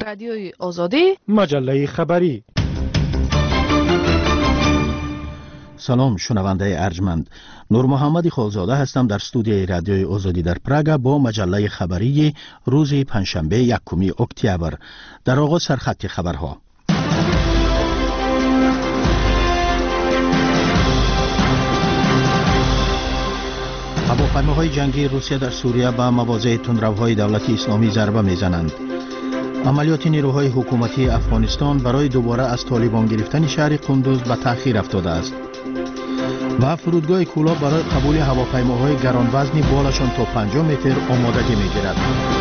رادیوی آزادی، مجله خبری. سلام شنونده ارجمند، نور محمد خالزاده هستم در استودیوی رادیوی آزادی در پراگ با مجله خبری روز پنجشنبه 1 اکتبر. در آغاز سرخط خبرها. هواپیماهای جنگی روسیه در سوریه به مواضع تندروهای دولت اسلامی ضربه میزنند. عملیات نیروهای حکومتی افغانستان برای دوباره از طالبان گرفتن شهر قندوز به تأخیر افتاده است. و فرودگاه کولاب برای قبول هواپیماهای گرانوزنی بالشان تا 50 متر آمادگی می‌گیرد.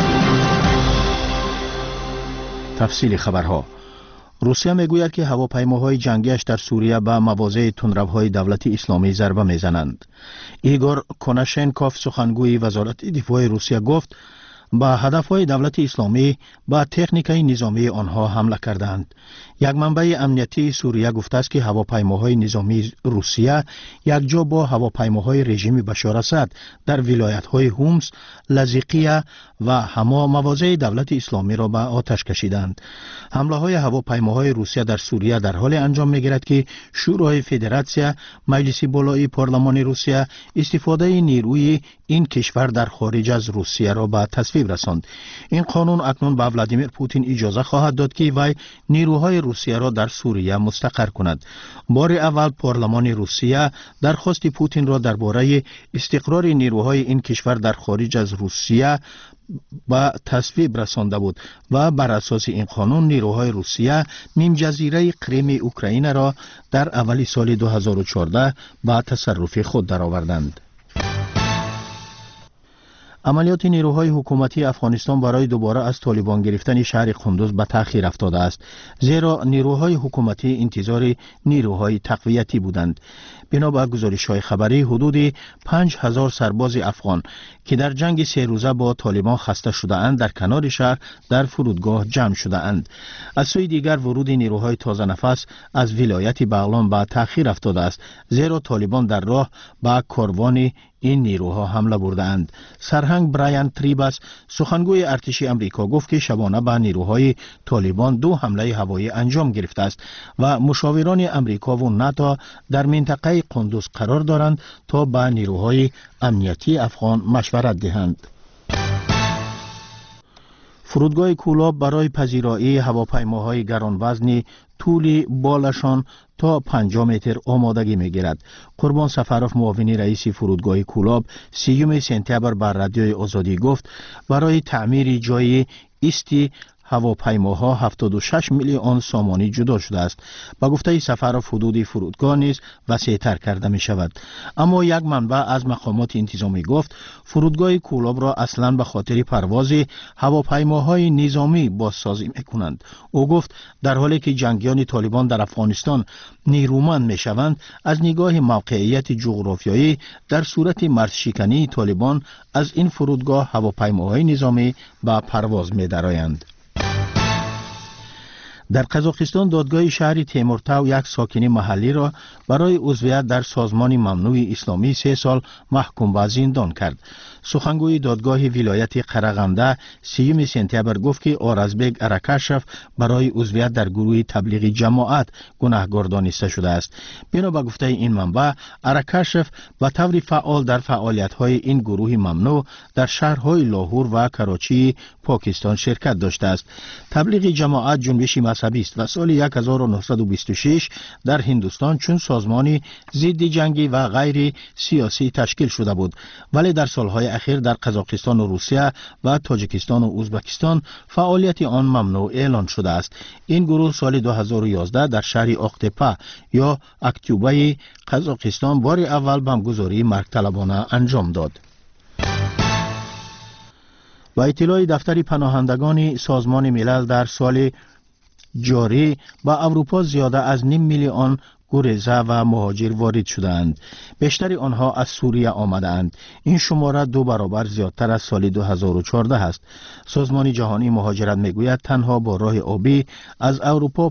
تفصیل خبرها. روسیه میگوید که هواپیماهای جنگیش در سوریه به مواضع تندروهای دولت اسلامی ضربه میزنند. ایگور کناشنکوف سخنگوی وزارت دفاع روسیه گفت با هدفهای دولت اسلامی با تکنیکای نظامی آنها حمله کردند. یک منبع امنیتی سوریه گفته است که هواپیماهای نظامی روسیه یکجا با هواپیماهای رژیم بشار اسد در ولایت‌های هومس، لازیقیه و هما مواضع دولت اسلامی را به آتش کشیدند. حمله‌های هواپیماهای روسیه در سوریه در حال انجام می‌گیرد که شورای فدراسیون، مجلس بالای پارلمان روسیه استفاده نیروی این کشور در خارج از روسیه را به تصویب رساند. این قانون اکنون به ولادیمیر پوتین اجازه خواهد داد که وی نیروهای روسیه را در سوریه مستقر کند. بار اول پارلمان روسیه درخواست پوتین را درباره استقرار نیروهای این کشور در خارج از روسیه به تصویب رسانده بود و بر اساس این قانون نیروهای روسیه نیم جزیره کریم اوکراین را در اول سال 2014 به تصرف خود درآوردند. عملیات نیروهای حکومتی افغانستان برای دوباره از طالبان گرفتن شهر قندوز به تأخیر افتاده است، زیرا نیروهای حکومتی انتظار نیروهای تقویتی بودند. بنابر گزارش‌های خبری حدود 5000 سرباز افغان که در جنگ 3 روزه با طالبان خسته شده اند در کنار شهر در فرودگاه جمع شده اند. از سوی دیگر ورود نیروهای تازه نفس از ولایت بغلان به تأخیر افتاده است، زیرا طالبان در راه به کاروان این نیروها حمله بردند. سرهنگ برایان تریباس سخنگوی ارتش امریکا گفت که شبانه به نیروهای طالبان 2 حمله هوایی انجام گرفته است و مشاوران امریکا و ناتو در منطقه قندوز قرار دارند تا به نیروهای امنیتی افغان مشورت دهند. فرودگاه کولاب برای پذیرایی هواپیماهای گرانوزنی طول بالشان تا 50 متر آمادگی می‌گیرد. قربان سفروف معاون رئیس فرودگاه کولاب 30 سپتامبر بر رادیوی آزادی گفت برای تعمیر جای ایستی هواپیماها 76 میلیون سامانی جدا شده است. با گفته سفروف حدود فرودگاه نیز وسیع‌تر کرده می شود. اما یک منبع از مقامات انتظامی گفت فرودگاه کولاب را اصلاً به خاطر پرواز هواپیماهای نظامی بازسازی می‌کنند. او گفت در حالی که جنگیان طالبان در افغانستان نیرومند می‌شوند، از نگاه موقعیت جغرافیایی در صورت مرزشکنی طالبان از این فرودگاه هواپیماهای نظامی به پرواز می‌درآیند. در قزاقستان دادگاه شهر تیمورتاو یک ساکن محلی را برای عضویت در سازمان ممنوع اسلامی 3 سال محکوم به زندان کرد. سخنگوی دادگاه ولایت قرغنده 30 سپتامبر گفت که آرزبگ ارکاشف برای عضویت در گروه تبلیغ جماعت گناهکار دانسته شده است. بنا به گفته این منبع ارکاشف به طور فعال در فعالیت‌های این گروه ممنوع در شهرهای لاهور و کراچی پاکستان شرکت داشته است. تبلیغ جماعت جنبش مذهبی است و سال 1926 در هندوستان چون سازمانی ضد جنگی و غیر سیاسی تشکیل شده بود، ولی در سالهای اخیر در قزاقستان و روسیه و تاجیکستان و ازبکستان فعالیت آن ممنوع اعلان شده است. این گروه سال 2011 در شهر اختپا یا اکتوبه قزاقستان بار اول بمبگذاری مرگطلبانه انجام داد. و اطلاع دفتر پناهندگان سازمان ملل در سال جاری با اروپا زیاده از 500,000 گریزه و مهاجر وارد شدند. بیشتر آنها از سوریه آمدند. این شماره 2 برابر زیادتر از سال 2014 است. سازمان جهانی مهاجرت میگوید تنها با راه آبی از اروپا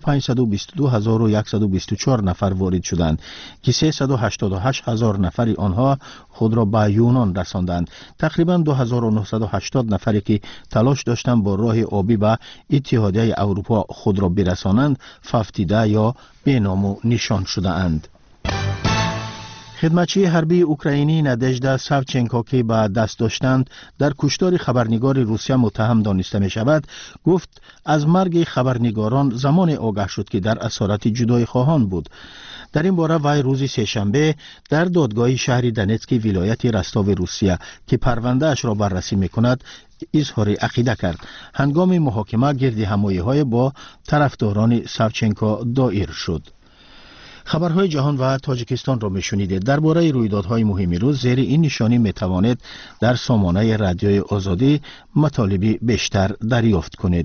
522124 نفر وارد شدند که 388,000 نفر آنها خود را به یونان رساندند. تقریبا 2980 نفری که تلاش داشتند با راه آبی به اتحادیه اروپا خود را برسانند ففتیده یا بینام و نشان شده اند. خدمتچی حربی اوکراینی نادژدا ساوچنکو که به دست داشتند در کشتار خبرنگار روسیه متهم دانسته می شود گفت از مرگ خبرنگاران زمان آگاه شد که در اسارت جدای خواهان بود. در این باره وی روز سه‌شنبه در دادگاه شهر دنتسک ولایت رستاو روسیه که پرونده اش را بررسی می کند اظهار عقیده کرد. هنگام محاکمه گرد همایی‌های با طرفداران ساوچنکو دایر شد. خبرهای جهان و تاجیکستان را میشنیدید. درباره رویدادهای مهم روز زیر این نشانی میتوانید در سامانه رادیوی آزادی مطالبی بیشتر دریافت کنید.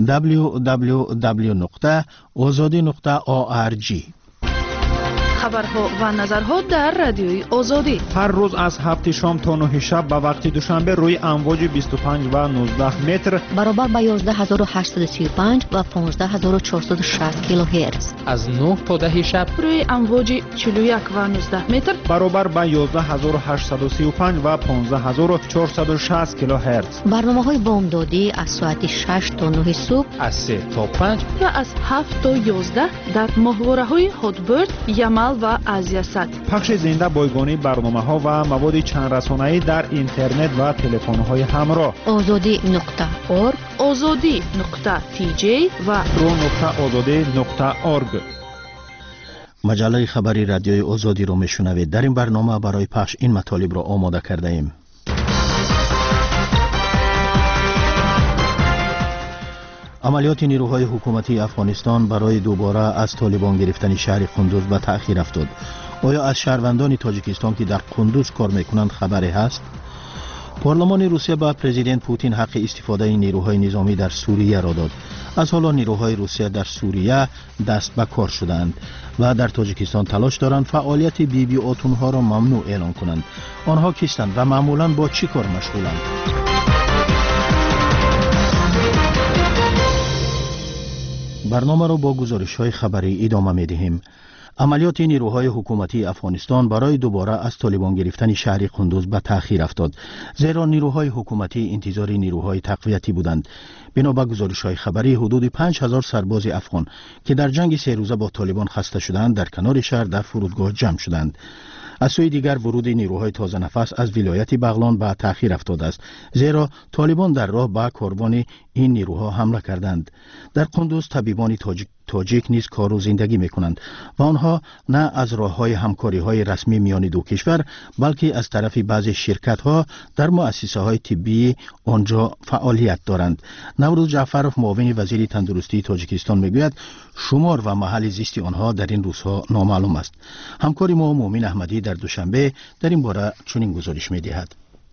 www.azadi.org. خبرها و نظرها در رادیوی آزادی هر روز از 7 شام تا 9 شب به وقت دوشنبه روی امواج 25 و 19 متر برابر با 11835 و 15460 کیلوهرتز. از 9 تا 10 شب روی امواج 41 و 19 متر برابر با 11835 و 15460 کیلوهرتز. برنامه‌های بامدادی از ساعت 6 تا 9 صبح، از 3 تا 5 و از 7 تا 11 در ماهواره‌های هاتبرد، یمل و آزیاسات. پخش زنده بایگانی برنامه‌ها و مواد چند رسانه‌ای در اینترنت و تلفن‌های همراه. azadi.org، azadi.tj و pro.azadi.org. مجله خبری رادیوی آزادی را میشنوید. در این برنامه برای پخش این مطالب را آماده کرده ایم. عملیات نیروهای حکومتی افغانستان برای دوباره از طالبان گرفتن شهر قندوز به تأخیر افتاد. آیا از شهروندان تاجیکستان که در قندوز کار میکنند خبری هست؟ پارلمان روسیه با پرزیدنت پوتین حق استفاده نیروهای نظامی در سوریه را داد. از حالا نیروهای روسیه در سوریه دست به کار شدند و در تاجیکستان تلاش دارند فعالیت بی آتونها را ممنوع اعلان کنند. آنها کیستند و معمولاً با چی کار مشغولند؟ برنامه را با گزارش‌های خبری ادامه می‌دهیم. عملیات نیروهای حکومتی افغانستان برای دوباره از طالبان گرفتن شهر قندوز به تأخیر افتاد، زیرا نیروهای حکومتی انتظار نیروهای تقویتی بودند. بنا به گزارش‌های خبری حدود 5000 سرباز افغان که در جنگ 3 روزه با طالبان خسته شدند در کنار شهر در فرودگاه جمع شدند. از سوی دیگر ورود نیروهای تازه نفس از ولایت بغلان به تأخیر افتاده است، زیرا طالبان در راه به کاروان این نیروها حمله کردند. در قندوز طبیبان تاجیک نیز کار و زندگی میکنند و آنها نه از راه‌های همکاری‌های رسمی میان دو کشور بلکه از طرف بعضی شرکت‌ها در مؤسسه‌های طبی آنجا فعالیت دارند. نوروز جعفرов معاون وزیر تندرستی تاجیکستان میگوید شمار و محل زیست آنها در این روزها نامعلوم است. همکار ما مومن احمدی در دوشنبه در این باره چنین گزارش می‌دهد.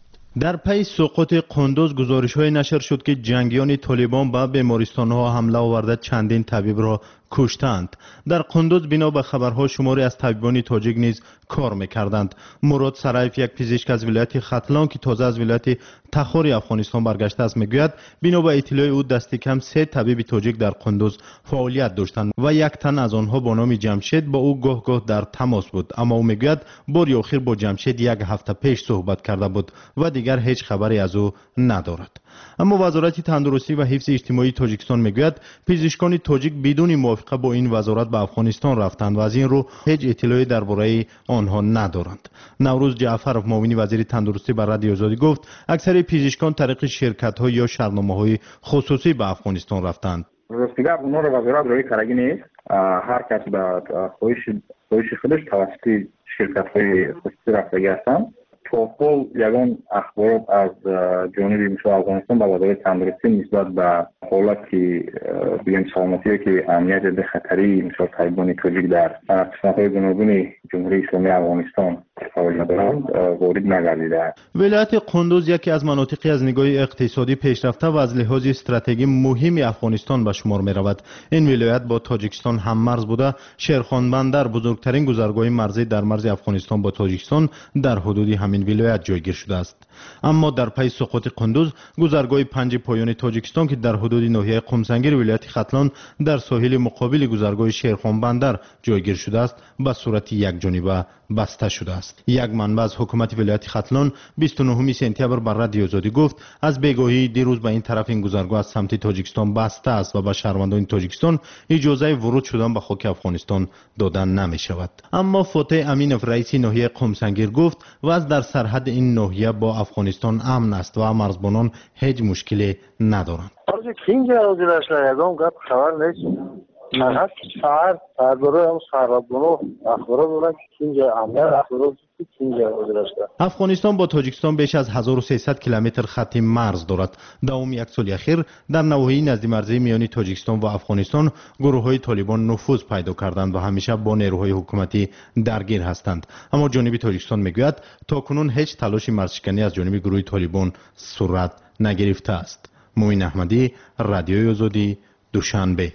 در پی سقوط قندوز گزارش‌های نشر شد که جنگیان طالبان به بیمارستان‌ها حمله آورده چندین طبیب را کشتند. در قندوز بنا به خبرها شماری از طبیبان تاجیک نیز کار می‌کردند. مراد سرایف یک پزشک از ولایت ختلان که تازه از ولایت تخاری افغانستان برگشته است میگوید بنا به اطلاع او دست کم 3 طبیب تاجیک در قندوز فعالیت داشتند و یک تن از آنها با نام جمشید با او گاه در تماس بود، اما او میگوید بار اخیر با جمشید 1 هفته پیش صحبت کرده بود و دیگر هیچ خبری از او ندارد. اما وزارت تندرستی و حفظ اجتماعی تاجیکستان میگوید پزشکان تاجیک بدون موافقه با این وزارت به افغانستان رفتند و از این رو هیچ اطلاعی درباره آنها ندارند. نوروز جعفرov معاون وزیر تندرستی بر رادیو آزادی گفت اکثر پزشکان طریق شرکت‌ها یا شرکت‌های خصوصی به افغانستان رفتند. راستی اونا رو وزارت روی کارگی نیست. هر کس به خواهش خودش توسط شرکت‌های خصوصی رفتگی هستند. توفل یگان اخبارات از جانب مثل افغانستان به وزارت تندرستی نسبت به حالت که بگیم سلامتی که امنیت خطری مثل طالبان تاجیک در قسمت‌های گوناگون جمهوری اسلامی افغانستان فعالیت دارند وارد نگردیده. ولایت قندوز یکی از مناطقی از نگاه اقتصادی پیشرفته و از لحاظ استراتژی مهمی افغانستان به شمار می رود. این ولایت با تاجیکستان هم مرز بوده. شیرخان بندر بزرگترین گذرگاه مرزی در مرز افغانستان با تاجیکستان در حدود همین ولایت جایگیر شده است. اما در پی سقوط قندوز، گذرگاه پنج پایان تاجیکستان که در حدود ناحیه قمسنگیر ولایت ختلان در ساحل مقابل گذرگاه شیرخان بندر جایگیر شده است، به صورت یک جانبه بسته شده است. یک منبع از حکومت ولایت ختلان 29 سپتامبر بر رادیو آزادی گفت از بیگاهی دیروز به این طرف این گذرگاه از سمت تاجیکستان بسته است و به شهروندان تاجیکستان اجازه ورود شدن به خاک افغانستان دادن نمی شود. اما فاتح امینов رئیس ناحیه قمسنگیر گفت وضع در سرحد این ناحیه با افغانستان امن است و مرزبانان هیچ مشکلی ندارند. افغانستان با تاجیکستان بیش از 1300 کیلومتر خط مرز دارد. دوام یک سال اخیر در نواحی نزد مرزی میان تاجیکستان و افغانستان گروه‌های طالبان نفوذ پیدا کردند و همیشه با نیروهای حکومتی درگیر هستند. اما جانب تاجیکستان میگوید تاکنون هیچ تلاش مرزشکنی از جانب گروه طالبان صورت نگرفته است. موین احمدی، رادیوی آزادی، دوشنبه.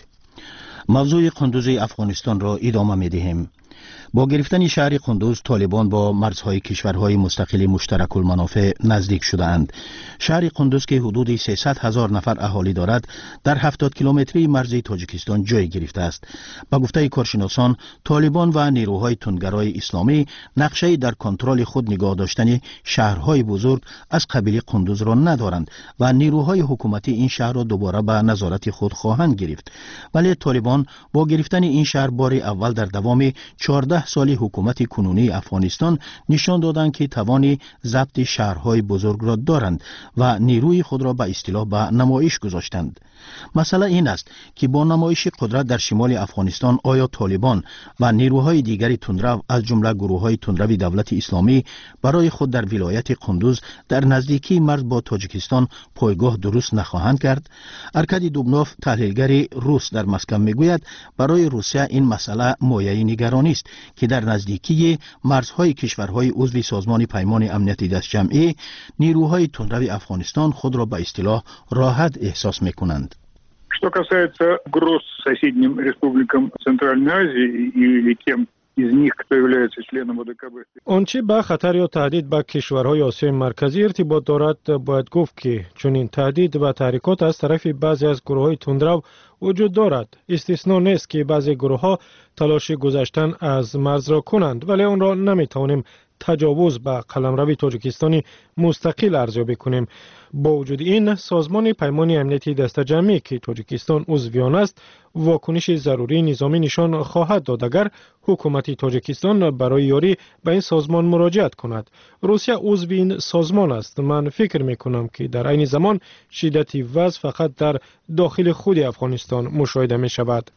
موضوع قندوز افغانستان را ادامه می‌دهیم. با گرفتن شهر قندوز، طالبان با مرزهای کشورهای مستقل مشترک المنافع نزدیک شده‌اند. شهر قندوز که حدود 300,000 نفر اهالی دارد، در 70 کیلومتری مرز تاجیکستان جای گرفته است. با گفته کارشناسان، طالبان و نیروهای تندگرای اسلامی نقشه در کنترل خود نگاه داشتن شهرهای بزرگ از قبیل قندوز را ندارند و نیروهای حکومتی این شهر را دوباره به نظارت خود خواهند گرفت. ولی طالبان با گرفتن این شهر بار اول در دوام 14 سال حکومت کنونی افغانستان نشان دادند که توان ضبط شهرهای بزرگ را دارند و نیروی خود را به اصطلاح به نمایش گذاشتند. مسئله این است که با نمایش قدرت در شمال افغانستان آیا طالبان و نیروهای دیگری تندرو از جمله گروه‌های تندرو دولت اسلامی برای خود در ولایت قندوز در نزدیکی مرز با تاجیکستان پایگاه درست نخواهند کرد؟ ارکادی دوبنوف، تحلیلگر روس در مسکو میگوید برای روسیه این مسئله مایه نگرانی است که در نزدیکی مرزهای کشورهای عضو سازمان پیمان امنیت دستجمعی نیروهای تندرو افغانستان خود را به اصطلاح راحت احساس میکنند. Что касается угроз соседним республикам Центральной Азии или тем из них, кто является членом ОДКБ. آنچه به خطر یا تهدید به کشورهای آسیای مرکزی ارتباط دارد، باید گفت که چنین تهدید و تحریکات از طرف بعضی از گروه‌های تندرو وجود دارد. استثنا نیست که بعضی گروه‌ها تلاش گذشتن از مرز را کنند، ولی آن را نمی‌توانیم تجاوز به قلمرو تاجیکستانی مستقل ارزیابی کنیم. با وجود این، سازمان پیمان امنیتی دستجمعی که تاجیکستان عضو آن است، واکنش ضروری نظامی نشان خواهد داد اگر حکومت تاجیکستان برای یاری به این سازمان مراجعت کند. روسیه عضو این سازمان است. من فکر می‌کنم که در عین زمان شدت وضع فقط در داخل خود افغانستان مشاهده می‌شود.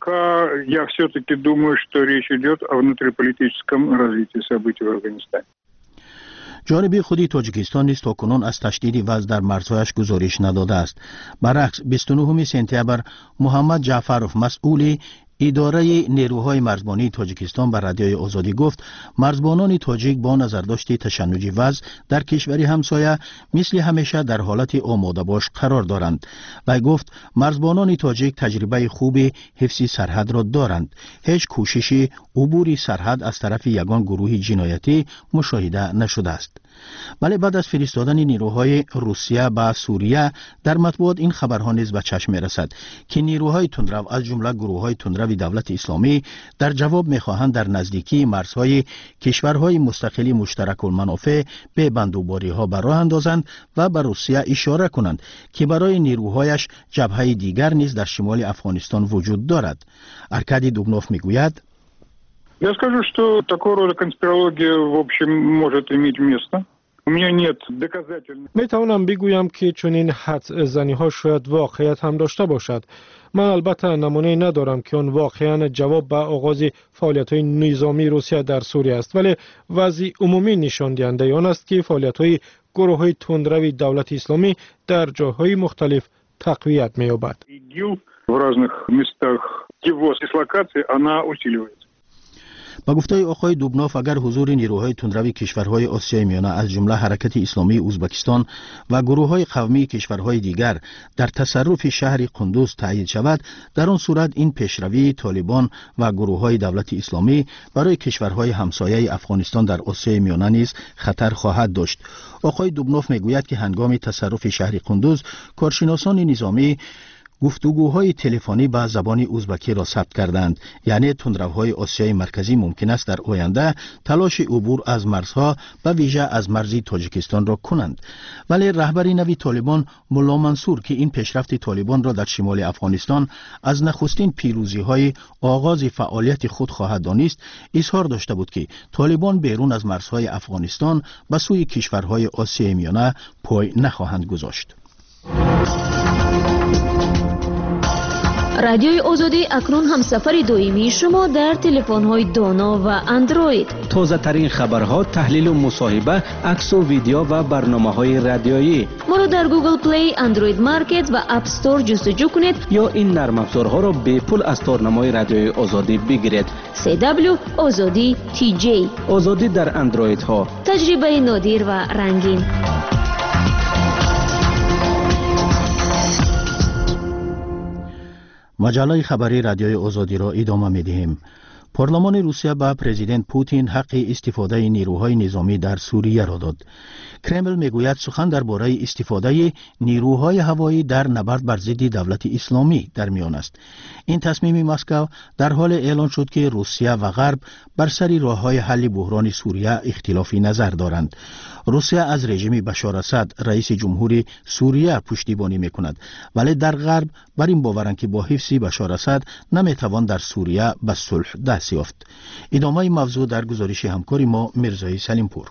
Я все-таки думаю, что речь идет о внутриполитическом развитии событий в Афганистане. جانب خودی تاجیکستان نیز تاکنون از تشدید وضع در مرزهایش گزارش نداده است. برعکس 29 سپتامبر محمد جعفروف، مسئول اداره نیروهای مرزبانی تاجیکستان، به رادیوی آزادی گفت مرزبانان تاجیک با نظرداشت تشنج وضع در کشوری همسایه مثل همیشه در حالت آماده باش قرار دارند. و گفت مرزبانان تاجیک تجربه خوب حفظ سرحد را دارند. هیچ کوشش عبور سرحد از طرف یگان گروه جنایتی مشاهده نشده است. ولی بعد از فرستادن نیروهای روسیه به سوریه، در مطبوعات این خبرها نیز به چشم می‌رسد که نیروهای تندرو از جمله گروه‌های تندرو دولت اسلامی در جواب می‌خواهند در نزدیکی مرزهای کشورهای مستقل مشترک المنافع به بندوباری‌ها به راه اندازند و به روسیه اشاره کنند که برای نیروهایش جبهه دیگر نیز در شمال افغانستان وجود دارد. ارکادی دوبنوف میگوید Я скажу, что такого рода конспирология в общем может иметь место. У меня нет доказательных. میتوانم بگویم که چنین حدس زنی ها شاید واقعیت هم داشته باشد. من البته نمونه ندارم که آن واقعا جواب به آغاز فعالیت های نظامی روسیه در سوریه است، ولی وضع عمومی نشان دهنده آن است که فعالیت های گروه های تندرو دولت اسلامی در جاهای مختلف تقویت می‌یابد. ИГИЛ в разных местах его дислокации она усиливается. با گفته آقای دوبنوف اگر حضور نیروهای تندرو کشورهای آسیای میانه از جمله حرکت اسلامی ازبکستان و گروه‌های قومی کشورهای دیگر در تصرف شهر قندوز تایید شود، در آن صورت این پیشروی طالبان و گروه‌های دولت اسلامی برای کشورهای همسایه افغانستان در آسیای میانه نیز خطر خواهد داشت. آقای دوبنوف میگوید که هنگام تصرف شهر قندوز کارشناسان نظامی گفتگوهای تلفنی با زبان ازبکی را ثبت کردند، یعنی تندروهای آسیای مرکزی ممکن است در آینده تلاش عبور از مرزها به ویژه از مرز تاجیکستان را کنند. ولی رهبر نوی طالبان ملا منصور که این پیشرفت طالبان را در شمال افغانستان از نخستین پیروزی‌های آغاز فعالیت خود خواهد دانست، اظهار داشته بود که طالبان بیرون از مرزهای افغانستان به سوی کشورهای آسیای میانه پای نخواهند گذاشت. رادیوی آزادی اکنون همسفر دائمی شما در تلفن‌های دانا و اندروید. تازه ترین خبرها، تحلیل و مصاحبه، عکس و ویدیو و برنامه‌های رادیویی. ما را در گوگل پلی، اندروید مارکت و اپ استور جستجو کنید یا این نرم افزارها را به پول از تارنمای رادیوی آزادی بگیرید. CW آزادی TJ. آزادی در اندروید ها. تجربه نادر و رنگین. مجله خبری رادیوی آزادی را ادامه می‌دهیم. پارلمان روسیه به پرزیدنت پوتین حق استفاده نیروهای نظامی در سوریه را داد. کرمل میگوید سخن درباره استفاده نیروهای هوایی در نبرد بر ضد دولت اسلامی در میان است. این تصمیم مسکو در حال اعلان شد که روسیه و غرب بر سر راه‌های حل بحران سوریه اختلاف نظر دارند. روسیه از رژیم بشار اسد رئیس جمهوری سوریه پشتیبانی میکند، ولی در غرب بر این باورند که با حفظ بشار اسد نمیتوان در سوریه به صلح دست یافت. ادامه موضوع در گزارش همکاری ما مرزای سلیمپور.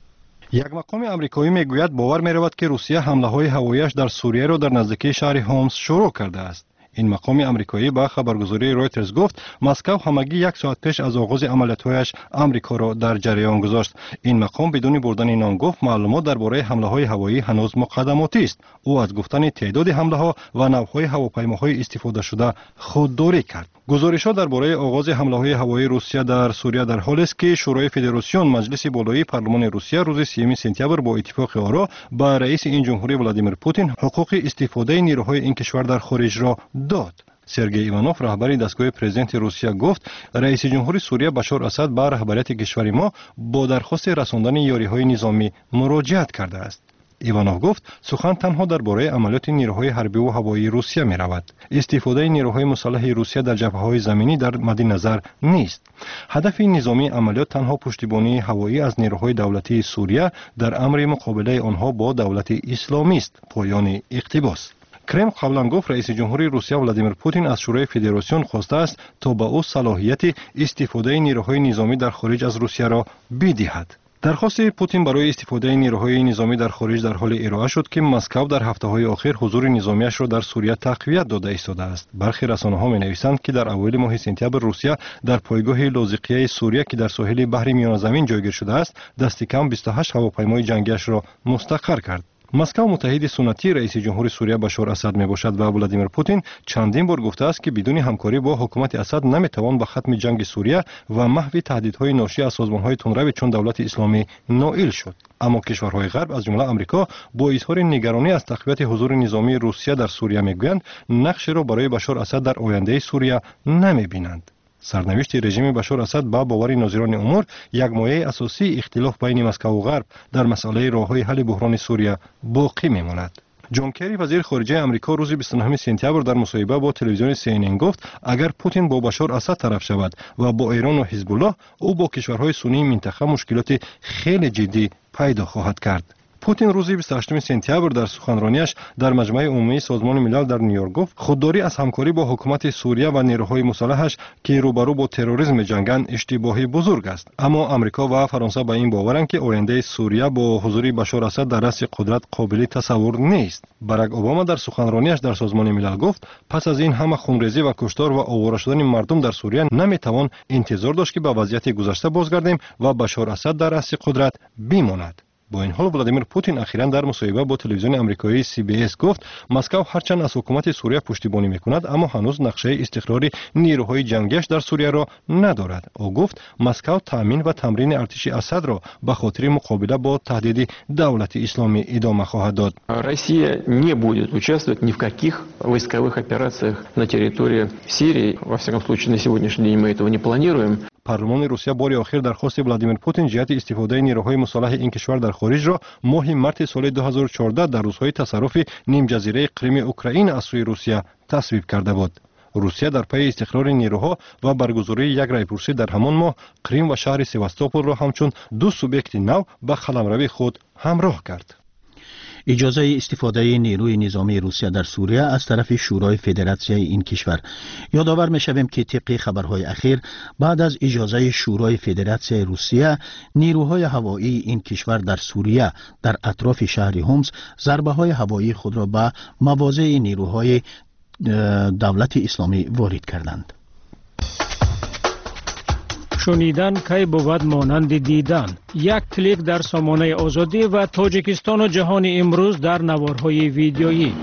یک مقام آمریکایی میگوید باور می‌رود که روسیه حمله‌های هوایی‌اش در سوریه را در نزدیکی شهر هومس شروع کرده است. این مقام آمریکایی با خبرگزاری رویترز گفت مسکو همگی یک ساعت پیش از آغاز عملیات‌هایش آمریکا را در جریان گذاشت. این مقام بدون بردن نام گفت معلومات درباره حمله‌های هوایی هنوز مقدماتی است. او از گفتن تعداد حمله‌ها و نوع‌های هواپیماهای استفاده شده خودداری کرد. گزارش‌ها درباره آغاز حمله‌های هوایی روسیه در سوریه در حالی است که شورای فدراسیون مجلس بالای پارلمان روسیه روز 3 سپتامبر با اتفاق آرا با رئیس این جمهوری ولادیمیر پوتین حقوق استفاده نیروهای این کشور در خارج را داد. سرگئی ایوانوف رهبر دستگاه پرزیدنت روسیه گفت رئیس جمهور سوریه بشار اسد با رهبریت کشور ما با درخواست رساندن یاری‌های نظامی مراجعت کرده است. ایوانوف گفت سخن تنها درباره عملیات نیروهای حربی و هوایی روسیه می رود. استفاده نیروهای مسلح روسیه در جبهه‌های زمینی در مد نظر نیست. هدف نظامی عملیات تنها پشتیبانی هوایی از نیروهای دولتی سوریه در امر مقابله آنها با دولت اسلامی است. پایان اقتباس. کرم قبلا گفت رئیس جمهوری روسیه ولادیمیر پوتین از شورای فدراسیون خواسته است تا به او صلاحیت استفاده نیروهای نظامی در خارج از روسیه را بدهد. درخواست پوتین برای استفاده نیروهای نظامی در خارج در حال ارائه شد که مسکو در هفته‌های اخیر حضور نظامیش را در سوریه تقویت داده ایستاده است. برخی رسانه‌ها می‌نویسند که در اوایل ماه سپتامبر روسیه در پایگاه لاذقیه سوریه که در ساحل بحر میانه زمین جایگیر شده است، دست کم 28 هواپیمای جنگیش را مستقر کرد. مسکو متحد سنتی رئیس جمهور سوریه بشار اسد میباشد و ولادیمیر پوتین چندین بار گفته است که بدون همکاری با حکومت اسد نمیتوان به ختم جنگ سوریه و محو تهدیدهای ناشی از سازمانهای تندرو چون دولت اسلامی نائل شد. اما کشورهای غرب از جمله آمریکا با اظهار نگرانی از تقویت حضور نظامی روسیه در سوریه میگویند نقشی را برای بشار اسد در آینده سوریه نمیبینند. سرنوشت رژیم بشار اسد با باور ناظران امور یک مایه اساسی اختلاف بین مسکو و غرب در مسئله راه‌های حل بحران سوریه باقی میماند. جان کری وزیر خارجه آمریکا روز 29 سپتامبر در مصاحبه با تلویزیون CNN گفت اگر پوتین با بشار اسد طرف شود و با ایران و حزب الله او با کشورهای سنی منطقه مشکلات خیلی جدی پیدا خواهد کرد. پوتین روز 28 سپتامبر در سخنرانیش در مجمع عمومی سازمان ملل در نیویورک گفت خودداری از همکاری با حکومت سوریه و نیروهای مسلحش که روبرو با تروریسم جنگند اشتباهی بزرگ است. اما آمریکا و فرانسه به این باورند که آینده سوریه با حضور بشار اسد در رأس قدرت قابل تصور نیست. باراک اوباما در سخنرانیش در سازمان ملل گفت پس از این همه خونریزی و کشتار و آواره شدن مردم در سوریه نمیتوان انتظار داشت که به وضعیت گذشته بازگردیم و بشار اسد در رأس قدرت بماند. با این حال ولادیمیر پوتین اخیراً در مصاحبه با تلویزیون آمریکایی CBS گفت مسکو هرچند از حکومت سوریه پشتیبانی میکند اما هنوز نقشه استقرار نیروهای جنگیش در سوریه را ندارد. او گفت مسکو تامین و تمرین ارتش اسد را به خاطر مقابله با تهدید دولت اسلامی ادامه خواهد داد. Россия не будет участвовать ни в каких войсковых операциях на территории Сирии. Во всяком случае, на сегодняшний день мы этого не планируем. پارلمان روسیه بار آخر درخواست ولادیمیر پوتین جهت استفاده نیروهای مسلح این کشور در خارج را ماه مارس سال 2014 در روزهای تصرف نیم جزیره کریم اوکراین از سوی روسیه تصویب کرده بود. روسیه در پی استقرار نیروها و برگزاری یک رایپرسی در همان ماه کریم و شهر سواستوپول را همچون دو سوبیکت نو به قلمرو خود همراه کرد. اجازه استفاده نیروی نظامی روسیه در سوریه از طرف شورای فدراسیون این کشور. یادآور می‌شویم که طبق خبرهای اخیر بعد از اجازه شورای فدراسیون روسیه نیروهای هوایی این کشور در سوریه در اطراف شهر هومس ضربه‌های هوایی خود را به مواضع نیروهای دولت اسلامی وارد کردند. شنیدن کی بود مانند دیدن. یک کلیک در سامانه آزادی و تاجیکستان و جهان امروز در نوارهای ویدیویی.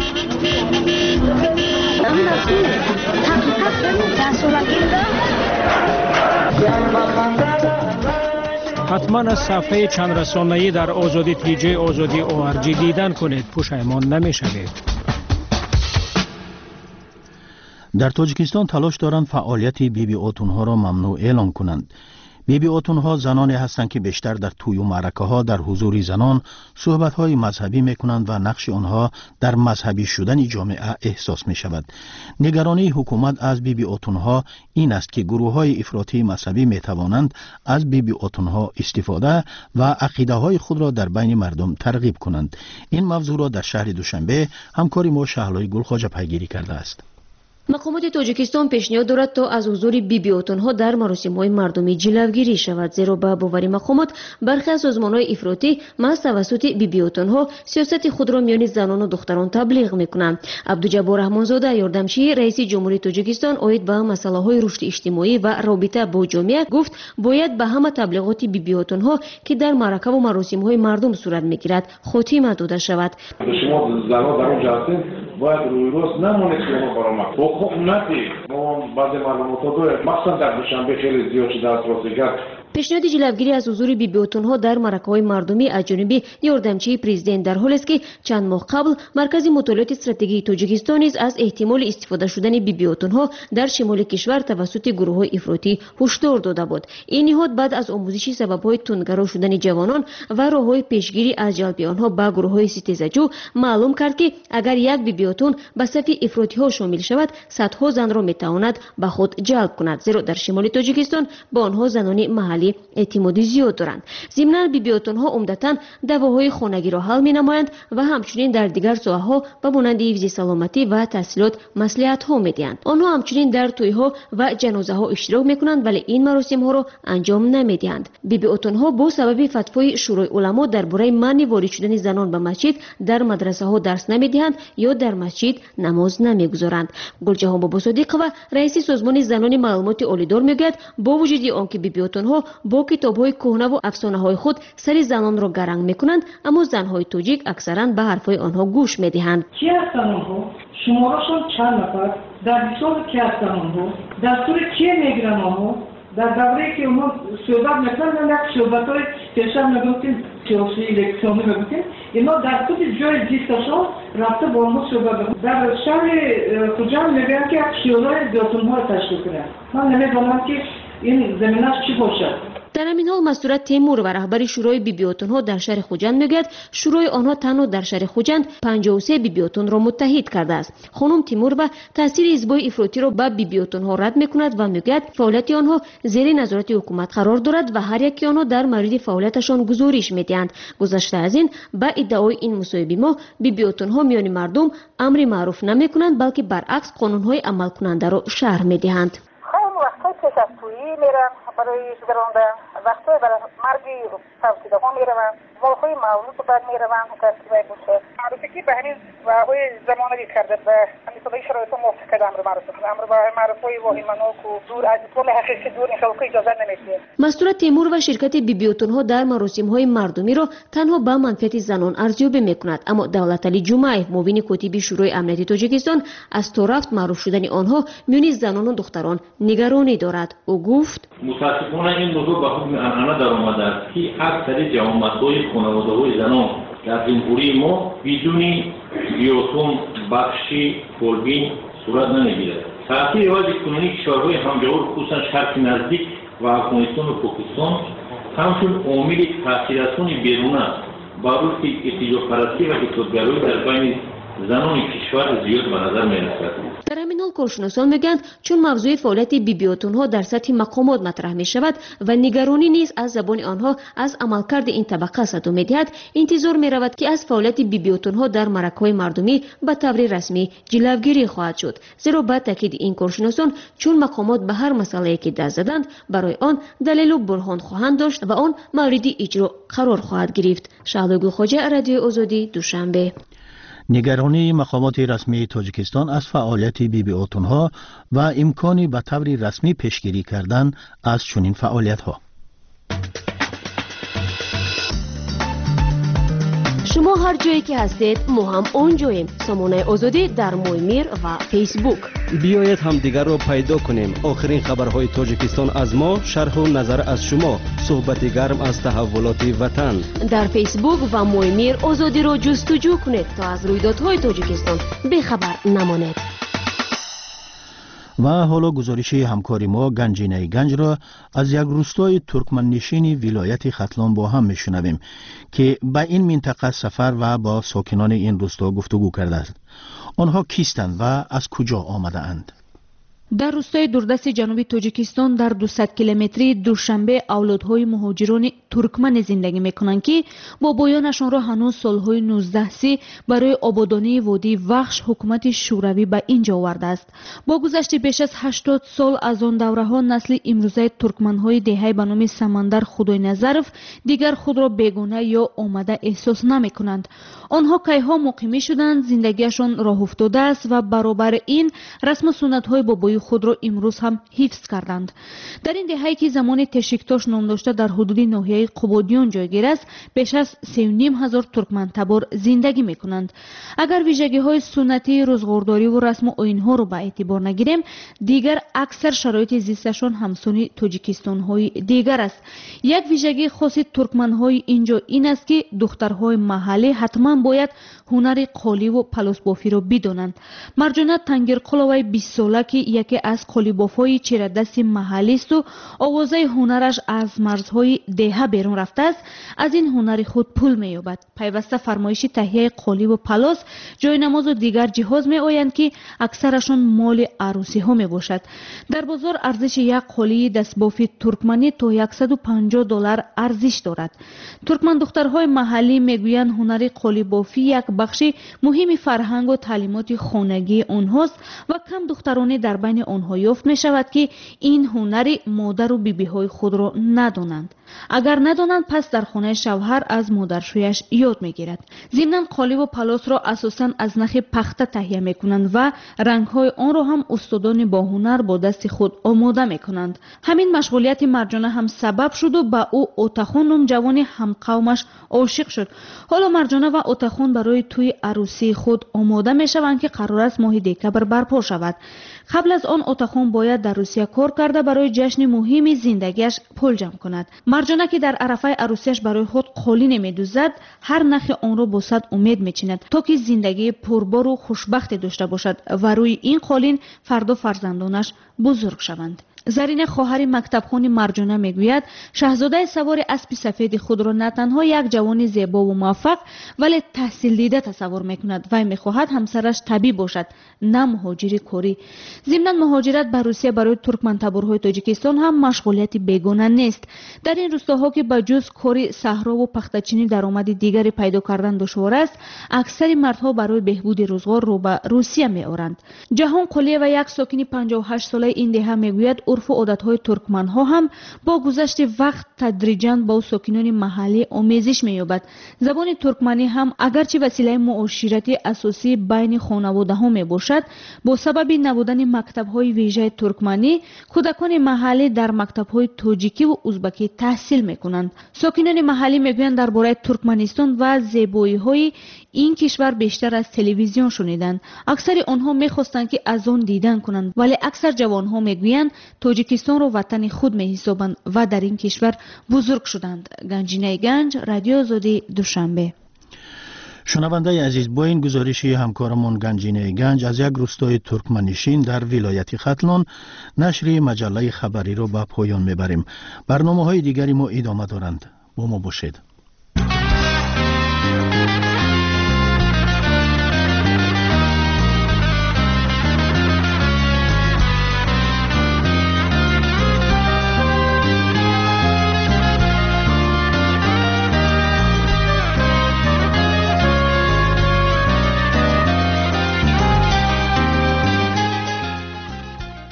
حتما از صفحه چند رسانه‌ای در آزادی تیجه آزادی ORG دیدن کنید، پشیمان نمی‌شوید. در تاجیکستان تلاش دارند فعالیت بیبی آتونها را ممنوع اعلام کنند. بیبی آتونها زنانی هستند که بیشتر در توی و معرکه ها در حضور زنان صحبت های مذهبی می کنند و نقش آنها در مذهبی شدن جامعه احساس می شود. نگرانی حکومت از بیبی آتونها این است که گروه های افراطی مذهبی می توانند از بیبی آتونها استفاده و عقیده های خود را در بین مردم ترغیب کنند. این موضوع را در شهر دوشنبه همکاری ما شهلای گلخواجه پیگیری کرده است. مقامات تاجیکستان پیشنهاد دارد تا از حضور بیبی آتونها در مراسم‌های مردمی جلوگیری شود، زیرا به باور مقامات برخی از سازمان‌های افراطی محض توسط بیبی آتونها سیاست خود را میان زنان و دختران تبلیغ می‌کنند. عبدالجبار رحمانزاده یاردمچی رئیس جمهوری تاجیکستان اوید به مسائل رشد اجتماعی و رابطه با جامعه گفت باید به همه تبلیغات بیبی آتونها که در معرکه و مراسم‌های مردم صورت می‌گیرد خاتمه داده شود. شما زنان در اونجا هستید باید روی راست نمونید که ما برآمد. خب نتی ما بعضی معلومات داریم مخصوصا در دوشنبه خیلی زیاد شده است راستگر. پیشنهاد جلوگیری از حضور بیبی آتونها در معرکه‌های مردمی از جانب یاردمچی پرزیدنت در حالی است که چند ماه قبل مرکز مطالعات استراتژی تاجیکستان نیز از احتمال استفاده شدن بیبی آتونها در شمال کشور توسط گروه‌های افراطی هشدار داده بود. این نهاد بعد از آموزش سبب‌های تندگرا شدن جوانان و راه‌های پیشگیری از جلب آنها به گروه‌های ستیزجو معلوم کرد که اگر یک بیبی آتون به صف افراطی‌ها شامل شود صدها زن را می‌تواند به خود جلب کند، زیرا در شمال تاجیکستان با آنها زنان محلی اعتمادی زیاد دارند. ضمناً بیبی آتونها عمدتاً دعواهای خانگی را حل می‌نمایند و همچنین در دیگر ساحه‌ها به مانند حفظ سلامتی و تحصیلات مصلحت‌ها می‌دهند. آنها همچنین در توی‌ها و جنازه‌ها اشتراک می‌کنند ولی این مراسم‌ها را انجام نمی‌دهند. بیبی آتونها با سبب فتوای شورای علما درباره منع وارد شدن زنان به مسجد در مدرسه‌ها درس نمی‌دهند یا در مسجد نماز نمی‌گذارند. گلجهان باباصادیقова رئیس سازمان زنان معلومات اولیدار میگوید با وجود آنکه بیبی آتونها با کتاب‌های کهنه و افسانه‌های خود سر زنان را گرنگ می‌کنند، اما زن‌های تاجیک اکثراً به حرف‌های آنها گوش می‌دهند. کی هستند آنها؟ شماره‌شان چند نفر؟ در حساب کی هستند آنها؟ دستور کی می‌گیرند آنها؟ در دوره‌ای که اونها صحبت می‌کنند یک صحبت‌های پیشتر می‌گفتیم سیاسی الکترونی می‌گفتیم اینا در خود جای زیستشان رفته با ما صحبت می‌کنند. در شهر خوجند می‌گویند که شورای بی‌آتونها را تشکیل کنند. من نمی‌دانم که این زمینش چی باشد. در همین حال مسئول تیمور و رهبر شورای بیبی آتونها در شهر خوجند میگوید شورای آنها تنها در شهر خوجند 53 بیبی آتون را متحد کرده است. خانم تیمور و تاثیر حزب‌های افراطی را به بیبی آتونها رد میکند و میگوید فعالیت آنها زیر نظارت حکومت قرار دارد و هر یک آنها در مورد فعالیتشان گزارش میدهند. گذشته از این با ادعای این مصاحبه ما بیبی آتونها میان مردم امر معروف نمیکنند بلکه برعکس قانون‌های عمل کننده را شرح میدهند. پیش از تویی میرن برای گرانده وقتی برای مرگی فرسیدگان میروند والهای مولود بعد میروند و ترتیبه باشه معروفه که به همین وحوی زمانه کرده به همین صدای شرایط موافقه امر معروف امر به معروفی واهی منوک و دور از اطلاع حقیقی دور این خلقی اجازه نمیده. مستور تیمور و شرکت بیبیوتونها در مراسم‌های مردمی را تنها به منفعت زنان ارزیابی می‌کند، اما دولتعلی جمعه معاون کتیبی شورای امنیتی تاجیکستان از تو رفت معروف شدن آنها میان زنان و دختران نگرانی دارد. او گفت متاسفانه این موضوع به حکم عنعنه در آمده است که اکثر جماعت‌های خانواده‌های زنان در جمهوری ما بدون بیوتون بخشی کلبین صورت نمیگیرد. تأثیر رواج کنونی کشورهای همجوار خصوصا شرق نزدیک و افغانستان و پاکستان همچون عامل تاثیررسان بیرونه بر روی اتجاه‌پرستی و کتابگرایی در بین زنان کشور زیاد به نظر می‌رسد. در همین حال کارشناسان میگویند چون موضوع فعالیت بیبیوتونها در سطح مقامات مطرح می شود و نگرانی نیز از زبان آنها از عملکرد این طبقه صدا می‌دهد، انتظار می رود که از فعالیت بیبیوتونها در معرکه‌های مردمی به طور رسمی جلوگیری خواهد شد. زیرا با تاکید این کارشناسان چون مقامات به هر مسئله‌ای که دست زدند برای آن دلیل و برهان خواهند داشت و آن مورد اجرا قرار خواهد گرفت. شعله خواجه، رادیو آزادی، دوشنبه. نگرانی مقامات رسمی تاجیکستان از فعالیت بیبیوتونها و امکانی به طور رسمی پیشگیری کردن از چنین فعالیت‌ها. شما هر جایی که هستید ما هم اونجاییم. سامانه آزادی در مویمیر و فیسبوک. بیایید همدیگر را پیدا کنیم. آخرین خبرهای تاجیکستان از ما، شرح و نظر از شما، صحبت گرم از تحولات وطن. در فیسبوک و مویمیر آزادی را جستجو کنید تا از رویدادهای تاجیکستان بخبر نمانید. و حالا گزارش همکاری ما گنجینه گنج را از یک روستای ترکمن نشین ولایت ختلان با هم میشنویم که به این منطقه سفر و با ساکنان این روستا گفتگو کرده است. آنها کیستند و از کجا آمده اند؟ در روستای دوردست جنوبی تاجیکستان در 200 کیلومتری دوشنبه اولادهای مهاجران ترکمن زندگی میکنند که بابایانشان را هنوز سالهای 1930 برای آبادانی وادی وخش حکومت شوروی به اینجا آورده است. با گذشت بیش از 80 سال از آن دوره‌ها نسل امروزه ترکمن‌های دهه به نام سمندر خدای نظرف دیگر خود را بیگانه یا آمده احساس نمی‌کنند. آنها کیها مقیمی شدند، زندگیشان راه افتاده است و برابر این رسم و سنت‌های بابای خود را امروز هم حفظ کردند. در این دهه‌ای که زمان تشکتاش نام داشته در حدود ناحیه قبادیان جایگیر است، بیش از 3,500 ترکمن تبار زندگی می‌کنند. اگر ویژگی‌های سنتی روزگارداری و رسم و آیین‌ها را به اعتبار نگیریم، دیگر اکثر شرایط زیستشان همسان تاجیکستان‌های دیگر است. یک ویژگی خاص ترکمن‌های اینجا این است که دخترهای محلی حتما باید هنر قالی و پلاس بافی را بدانند. مرجانه تنگرقلوی 20 ساله که یکی از قالیباف‌های چیره‌دست محلی است و آوازه هنرش از مرزهای دهه بیرون رفته است، از این هنر خود پول می‌یابد. پیوسته فرمایش تهیه قالی و پلاس، جای نماز و دیگر جهاز می‌آیند که اکثرشان مال عروسی‌ها میباشد. در بازار ارزش یک قالی دستبافی ترکمنی تا $150 ارزش دارد. ترکمن دخترهای محلی میگویند هنر قالی بافی یک بخش مهم فرهنگ و تعلیمات خانگی آنهاست و کم دخترانی در بین آنها یافت می شود که این هنر مادر و بیبی‌های خود را ندانند. اگر ندانند پس در خانه شوهر از مادرشویش یاد میگیرد. ضمناً قالی و پلاس را اساساً از نخ پخته تهیه میکنند و رنگ‌های آن را هم استادان با هنر با دست خود آماده میکنند. همین مشغولیت مرجانه هم سبب شد و با او اوتاخون نوجوان هم قومش عاشق شد. حالا مرجانه و اوتاخون برای توی عروسی خود آماده میشوند که قرار است ماه دکبر برپا شود. قبل از آن اوتاخون باید در روسیه کار کرده برای جشن مهم زندگیش پول جمع کند. مرجانه که در عرفه عروسیش برای خود قالی نمی‌دوزد، هر نخ آن را با صد امید می‌چیند تا که زندگی پربار و خوشبختی داشته باشد و روی این قالین فردا فرزندانش بزرگ شوند. زرینه خواهر مکتبخوان مرجانه میگوید شاهزاده سوار اسب سفید خود را نه تنها یک جوان زیبا و موفق ولی تحصیل دیده تصور میکند و میخواهد همسرش طبیب باشد نه مهاجر کاری. ضمناً مهاجرت به روسیه برای ترکمن تبارهای تاجیکستان هم مشغولیت بیگانه نیست. در این روستاها که به جز کار صحرا و پخته‌چینی درآمد دیگری پیدا کردن دشوار است، اکثر مردها برای بهبود روزگار رو به روسیه میآورند. جهان قلی و یک ساکن 58 ساله این دهه میگوید عرف و عادت‌های ترکمن‌ها هم با گذشت وقت تدریجاً با ساکنان محلی آمیزش می‌یابد. زبان ترکمنی هم اگرچه وسیله معاشرتی اساسی بین خانواده‌ها میباشد، با سبب نبودن مکتب‌های ویژه ترکمنی کودکان محلی در مکتب‌های تاجیکی و ازبکی تحصیل می‌کنند. ساکنان محلی میگویند درباره ترکمنستان و زیبایی‌های این کشور بیشتر از تلویزیون شنیدند. اکثر آنها می‌خواستند که از آن دیدن کنند، ولی اکثر جوان‌ها میگویند تاجیکستان را وطن خود می‌حسابند و در این کشور بزرگ شدند. گنجینه گنج، رادیو آزادی، دوشنبه. شنونده عزیز، با این گزارشی همکارمون گنجینه گنج از یک روستای ترکمنشین در ولایت ختلان نشر مجله خبری را به پایان میبریم. برنامه‌های دیگری ما ادامه دارند. با ما باشید.